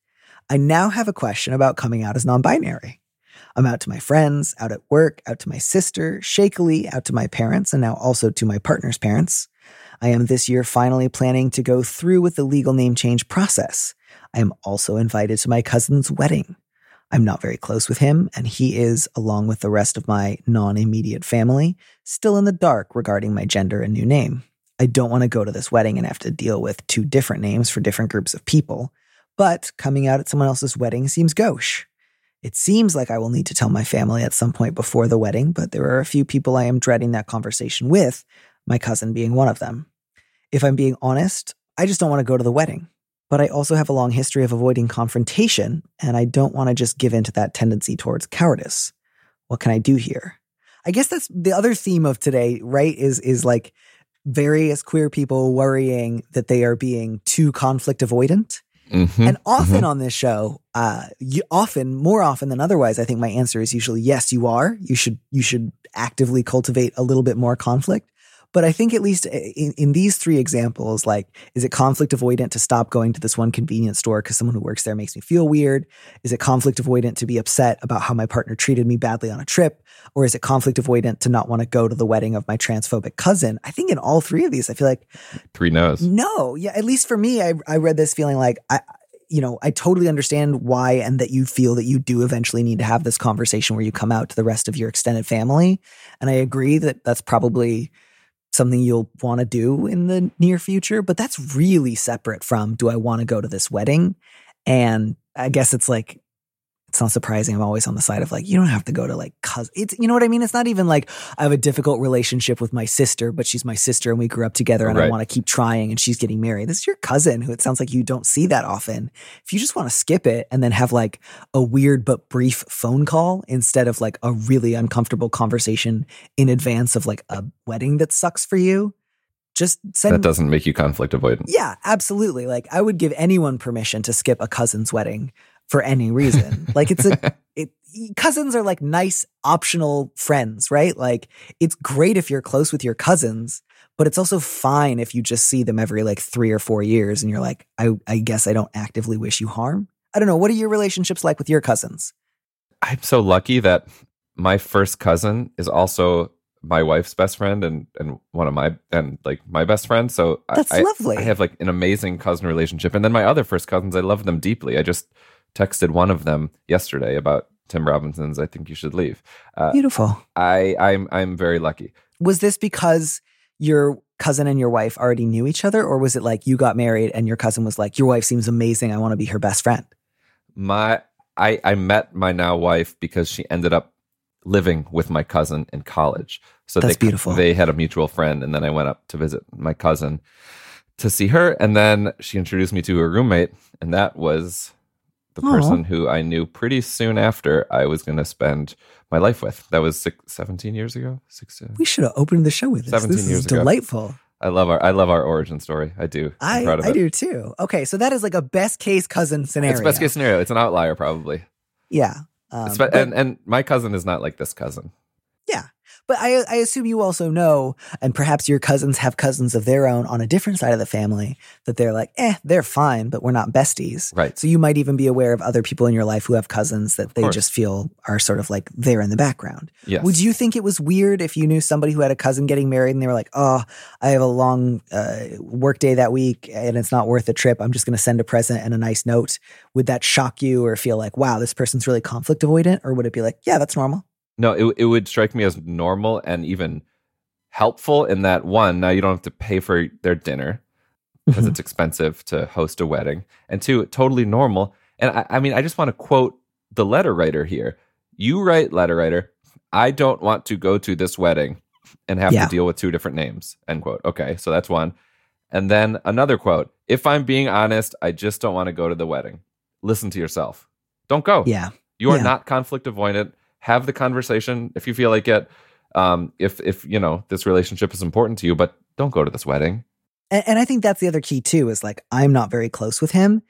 I now have a question about coming out as non-binary. I'm out to my friends, out at work, out to my sister, shakily out to my parents, and now also to my partner's parents. I am this year finally planning to go through with the legal name change process. I am also invited to my cousin's wedding. I'm not very close with him, and he is, along with the rest of my non-immediate family, still in the dark regarding my gender and new name. I don't want to go to this wedding and have to deal with two different names for different groups of people, but coming out at someone else's wedding seems gauche. It seems like I will need to tell my family at some point before the wedding, but there are a few people I am dreading that conversation with, my cousin being one of them. If I'm being honest, I just don't want to go to the wedding. But I also have a long history of avoiding confrontation, and I don't want to just give in to that tendency towards cowardice. What can I do here? I guess that's the other theme of today, right? Is is like various queer people worrying that they are being too conflict avoidant. Mm-hmm, and often mm-hmm. on this show, uh, you often, more often than otherwise, I think my answer is usually yes, you are. You should you should actively cultivate a little bit more conflict. But I think at least in, in these three examples, like, is it conflict avoidant to stop going to this one convenience store because someone who works there makes me feel weird? Is it conflict avoidant to be upset about how my partner treated me badly on a trip? Or is it conflict avoidant to not want to go to the wedding of my transphobic cousin? I think in all three of these, I feel like three no's. No. Yeah. At least for me, I, I read this feeling like, I, you know, I totally understand why and that you feel that you do eventually need to have this conversation where you come out to the rest of your extended family. And I agree that that's probably something you'll want to do in the near future, but that's really separate from, do I want to go to this wedding? And I guess it's like, it's not surprising. I'm always on the side of like, you don't have to go to like cousin. It's, you know what I mean? It's not even like I have a difficult relationship with my sister, but she's my sister and we grew up together and right. I want to keep trying and she's getting married. This is your cousin who it sounds like you don't see that often. If you just want to skip it and then have like a weird but brief phone call instead of like a really uncomfortable conversation in advance of like a wedding that sucks for you, just send. That doesn't make you conflict avoidant. Yeah, absolutely. Like I would give anyone permission to skip a cousin's wedding for any reason. Like it's a, it, cousins are like nice optional friends, right? Like it's great if you're close with your cousins, but it's also fine if you just see them every like three or four years and you're like, I, I guess I don't actively wish you harm. I don't know. What are your relationships like with your cousins? I'm so lucky that my first cousin is also my wife's best friend and, and one of my, and like my best friend. So that's I, lovely. I have like an amazing cousin relationship. And then my other first cousins, I love them deeply. I just texted one of them yesterday about Tim Robinson's I Think You Should Leave. Uh, Beautiful. I, I'm I'm very lucky. Was this because your cousin and your wife already knew each other, or was it like you got married and your cousin was like, your wife seems amazing, I want to be her best friend? My I, I met my now wife because she ended up living with my cousin in college. So That's they, beautiful. They had a mutual friend, and then I went up to visit my cousin to see her, and then she introduced me to her roommate, and that was the Aww. person who I knew pretty soon after I was going to spend my life with. That was six, seventeen years ago. Six, uh, we should have opened the show with this. seventeen This years is ago. delightful. I love our I love our origin story. I do. I'm I, proud of I it. do too. Okay, so that is like a best case cousin scenario. It's best case scenario. It's an outlier, probably. Yeah. Um, It's, but, and and my cousin is not like this cousin. yeah. But I, I assume you also know, and perhaps your cousins have cousins of their own on a different side of the family, that they're like, eh, they're fine, but we're not besties. Right. So you might even be aware of other people in your life who have cousins that they course. just feel are sort of like there in the background. Yes. Would you think it was weird if you knew somebody who had a cousin getting married and they were like, oh, I have a long uh, work day that week and it's not worth the trip. I'm just going to send a present and a nice note. Would that shock you or feel like, wow, this person's really conflict avoidant? Or would it be like, yeah, that's normal? No, it it would strike me as normal and even helpful in that, one, now you don't have to pay for their dinner because it's expensive to host a wedding. And two, totally normal. And I, I mean, I just want to quote the letter writer here. You write, letter writer, I don't want to go to this wedding and have Yeah. to deal with two different names, end quote. Okay, so that's one. And then another quote, if I'm being honest, I just don't want to go to the wedding. Listen to yourself. Don't go. Yeah. You are Yeah. not conflict avoidant. Have the conversation if you feel like it. Um, if if you know this relationship is important to you, but don't go to this wedding. And, and I think that's the other key too, is like, I'm not very close with him.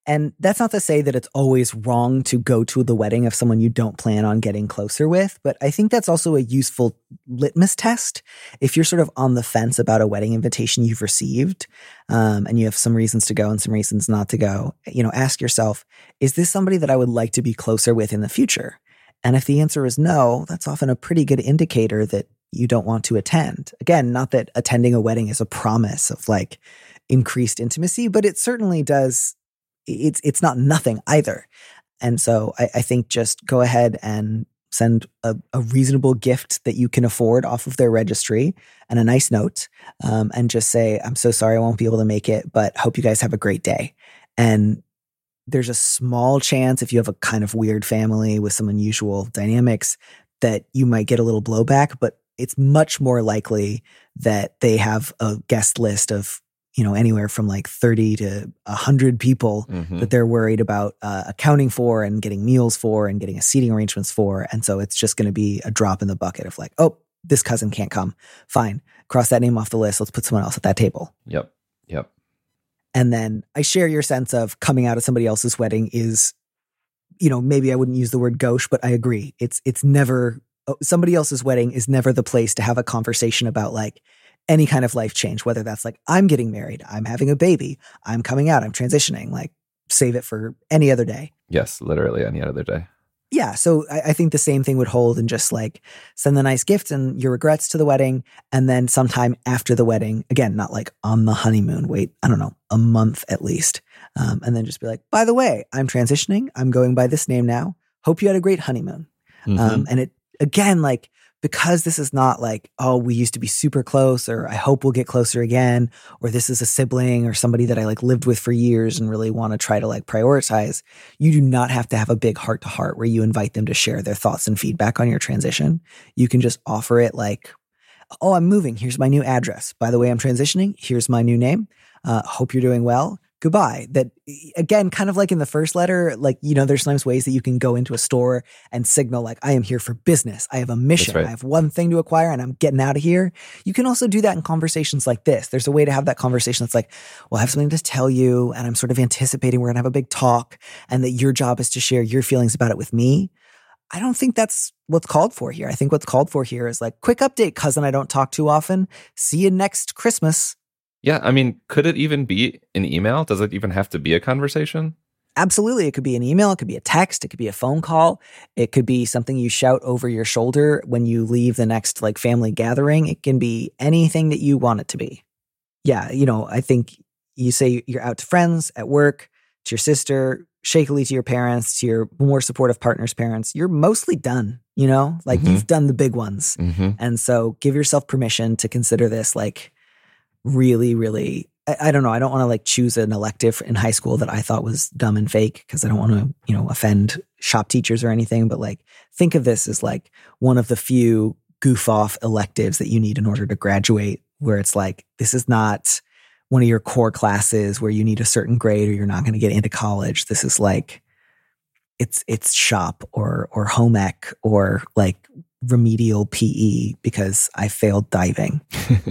And that's not to say that it's always wrong to go to the wedding of someone you don't plan on getting closer with. But I think that's also a useful litmus test. If you're sort of on the fence about a wedding invitation you've received, um, and you have some reasons to go and some reasons not to go, you know, ask yourself, is this somebody that I would like to be closer with in the future? And if the answer is no, that's often a pretty good indicator that you don't want to attend. Again, not that attending a wedding is a promise of like increased intimacy, but it certainly does. It's it's not nothing either. And so I, I think just go ahead and send a, a reasonable gift that you can afford off of their registry and a nice note, um, and just say, I'm so sorry I won't be able to make it, but hope you guys have a great day. And there's a small chance, if you have a kind of weird family with some unusual dynamics, that you might get a little blowback, but it's much more likely that they have a guest list of, you know, anywhere from like thirty to one hundred people mm-hmm. that they're worried about uh, accounting for and getting meals for and getting a seating arrangements for. And so it's just going to be a drop in the bucket of like, oh, this cousin can't come. Fine. Cross that name off the list. Let's put someone else at that table. Yep. Yep. And then I share your sense of coming out at somebody else's wedding is, you know, maybe I wouldn't use the word gauche, but I agree. It's, it's never, somebody else's wedding is never the place to have a conversation about like, any kind of life change, whether that's like, I'm getting married, I'm having a baby, I'm coming out, I'm transitioning, like save it for any other day. Yes, literally any other day. Yeah. So I, I think the same thing would hold and just like send the nice gift and your regrets to the wedding. And then sometime after the wedding, again, not like on the honeymoon, wait, I don't know, a month at least. Um, and then just be like, by the way, I'm transitioning. I'm going by this name now. Hope you had a great honeymoon. Mm-hmm. Um, and it, again, like, because this is not like, oh, we used to be super close, or I hope we'll get closer again, or this is a sibling or somebody that I like lived with for years and really want to try to like prioritize. You do not have to have a big heart to heart where you invite them to share their thoughts and feedback on your transition. You can just offer it like, oh, I'm moving. Here's my new address. By the way, I'm transitioning. Here's my new name. Uh, hope you're doing well. Goodbye. That, again, kind of like in the first letter, like, you know, there's sometimes ways that you can go into a store and signal like, I am here for business. I have a mission. Right. I have one thing to acquire and I'm getting out of here. You can also do that in conversations like this. There's a way to have that conversation that's like, well, I have something to tell you and I'm sort of anticipating we're going to have a big talk and that your job is to share your feelings about it with me. I don't think that's what's called for here. I think what's called for here is like, quick update, cousin I don't talk to often. See you next Christmas. Yeah, I mean, could it even be an email? Does it even have to be a conversation? Absolutely. It could be an email. It could be a text. It could be a phone call. It could be something you shout over your shoulder when you leave the next like family gathering. It can be anything that you want it to be. Yeah, you know, I think you say you're out to friends, at work, to your sister, shakily to your parents, to your more supportive partner's parents. You're mostly done, you know? Like mm-hmm. you've done the big ones. Mm-hmm. And so give yourself permission to consider this like really, really, I, I don't know. I don't want to like choose an elective in high school that I thought was dumb and fake because I don't want to, you know, offend shop teachers or anything. But like, think of this as like one of the few goof off electives that you need in order to graduate, where it's like, this is not one of your core classes where you need a certain grade or you're not going to get into college. This is like, it's, it's shop or, or home ec or like remedial P E because I failed diving.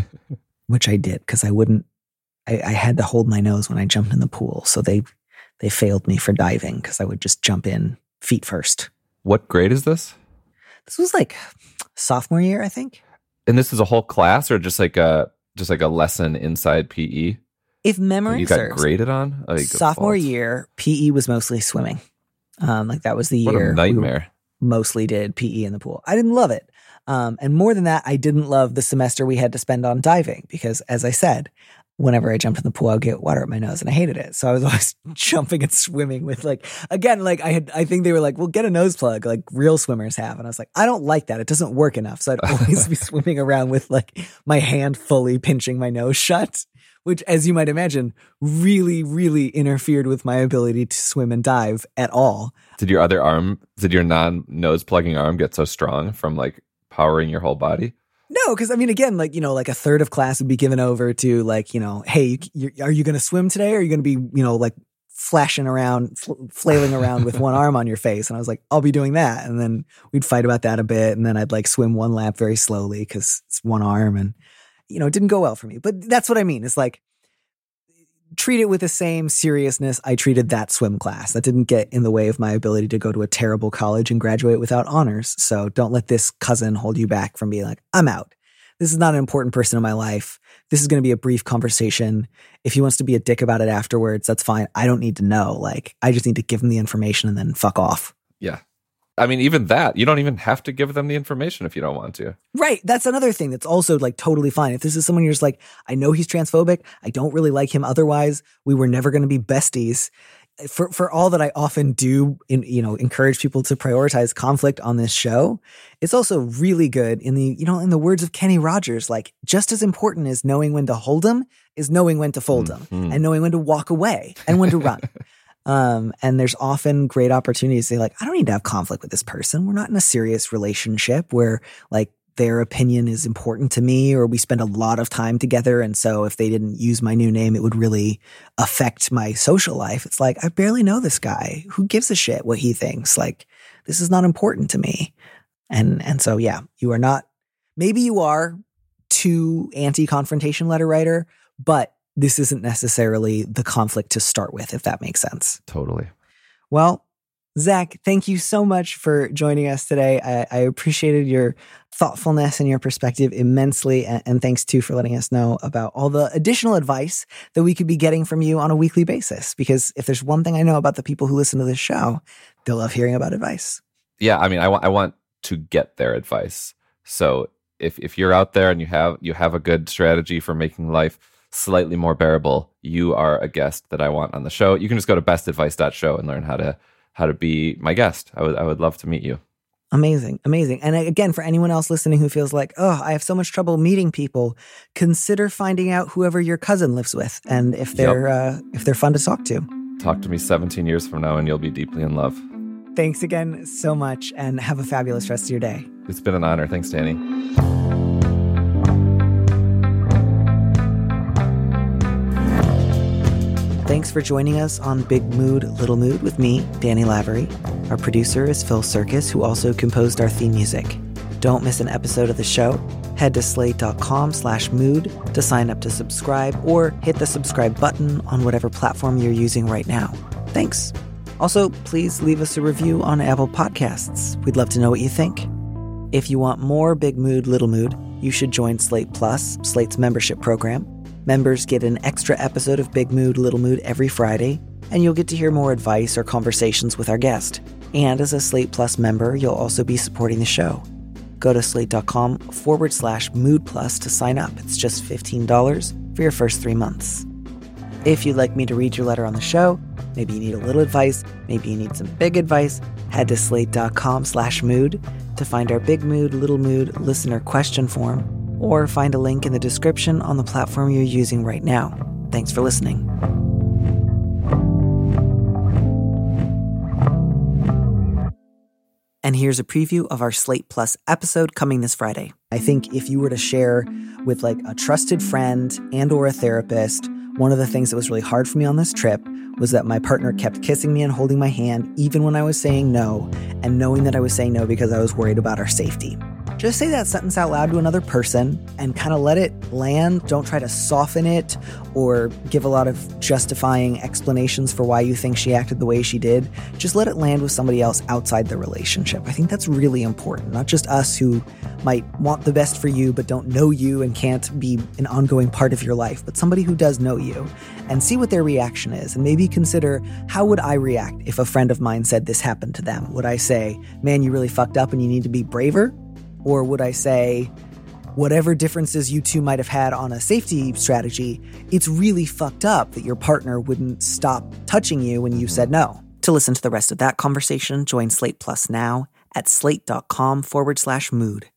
Which I did because I wouldn't, I, I had to hold my nose when I jumped in the pool. So they, they failed me for diving because I would just jump in feet first. What grade is this? This was like sophomore year, I think. And this is a whole class or just like a, just like a lesson inside P E? If memory you got serves, graded on? Oh, sophomore fault. year, P E was mostly swimming. Um, like that was the what year. What a nightmare. We mostly did P E in the pool. I didn't love it. Um, and more than that, I didn't love the semester we had to spend on diving because, as I said, whenever I jumped in the pool, I would get water up my nose and I hated it. So I was always jumping and swimming with like, again, like I had, I think they were like, well, get a nose plug like real swimmers have. And I was like, I don't like that. It doesn't work enough. So I'd always be swimming around with like my hand fully pinching my nose shut, which, as you might imagine, really, really interfered with my ability to swim and dive at all. Did your other arm, did your non-nose plugging arm get so strong from like powering your whole body? No, because I mean, again, like, you know, like a third of class would be given over to like, you know, hey, you, are you going to swim today? Or are you going to be, you know, like flashing around, fl- flailing around with one arm on your face? And I was like, I'll be doing that. And then we'd fight about that a bit. And then I'd like swim one lap very slowly because it's one arm. And, you know, it didn't go well for me. But that's what I mean. It's like, treat it with the same seriousness I treated that swim class. That didn't get in the way of my ability to go to a terrible college and graduate without honors. So don't let this cousin hold you back from being like, I'm out. This is not an important person in my life. This is going to be a brief conversation. If he wants to be a dick about it afterwards, that's fine. I don't need to know. Like, I just need to give him the information and then fuck off. Yeah. I mean, even that, you don't even have to give them the information if you don't want to. Right. That's another thing that's also like totally fine. If this is someone you're just like, I know he's transphobic. I don't really like him otherwise. We were never going to be besties. For for all that I often do, in, you know, encourage people to prioritize conflict on this show, it's also really good in the, you know, in the words of Kenny Rogers, like just as important as knowing when to hold them is knowing when to fold them mm-hmm. and knowing when to walk away and when to run. Um, and there's often great opportunities to say like, I don't need to have conflict with this person. We're not in a serious relationship where like their opinion is important to me, or we spend a lot of time together. And so if they didn't use my new name, it would really affect my social life. It's like, I barely know this guy. Who gives a shit what he thinks? Like, this is not important to me. And, and so, yeah, you are not, maybe you are too anti-confrontation letter writer, but this isn't necessarily the conflict to start with, if that makes sense. Totally. Well, Zach, thank you so much for joining us today. I, I appreciated your thoughtfulness and your perspective immensely. And, and thanks, too, for letting us know about all the additional advice that we could be getting from you on a weekly basis. Because if there's one thing I know about the people who listen to this show, they'll love hearing about advice. Yeah, I mean, I want I want to get their advice. So if if you're out there and you have you have a good strategy for making life slightly more bearable, you are a guest that I want on the show. You can just go to best advice dot show and learn how to how to be my guest. I would I would love to meet you. Amazing. Amazing. And again, for anyone else listening who feels like, oh, I have so much trouble meeting people, consider finding out whoever your cousin lives with and if they're yep. uh, if they're fun to talk to. Talk to me seventeen years from now and you'll be deeply in love. Thanks again so much and have a fabulous rest of your day. It's been an honor. Thanks, Danny. Thanks for joining us on Big Mood, Little Mood with me, Danny Lavery. Our producer is Phil Circus, who also composed our theme music. Don't miss an episode of the show. Head to slate.com slash mood to sign up to subscribe or hit the subscribe button on whatever platform you're using right now. Thanks. Also, please leave us a review on Apple Podcasts. We'd love to know what you think. If you want more Big Mood, Little Mood, you should join Slate Plus, Slate's membership program. Members get an extra episode of Big Mood, Little Mood every Friday, and you'll get to hear more advice or conversations with our guest. And as a Slate Plus member, you'll also be supporting the show. Go to slate.com forward slash mood plus to sign up. It's just fifteen dollars for your first three months. If you'd like me to read your letter on the show, maybe you need a little advice, maybe you need some big advice, head to slate.com slash mood to find our Big Mood, Little Mood listener question form, or find a link in the description on the platform you're using right now. Thanks for listening. And here's a preview of our Slate Plus episode coming this Friday. I think if you were to share with like a trusted friend and or a therapist, one of the things that was really hard for me on this trip was that my partner kept kissing me and holding my hand even when I was saying no, and knowing that I was saying no because I was worried about our safety. Just say that sentence out loud to another person and kind of let it land. Don't try to soften it or give a lot of justifying explanations for why you think she acted the way she did. Just let it land with somebody else outside the relationship. I think that's really important. Not just us who might want the best for you but don't know you and can't be an ongoing part of your life, but somebody who does know you, and see what their reaction is. And maybe consider, how would I react if a friend of mine said this happened to them? Would I say, man, you really fucked up and you need to be braver? Or would I say, whatever differences you two might have had on a safety strategy, it's really fucked up that your partner wouldn't stop touching you when you said no? To listen to the rest of that conversation, join Slate Plus now at slate.com forward slash mood.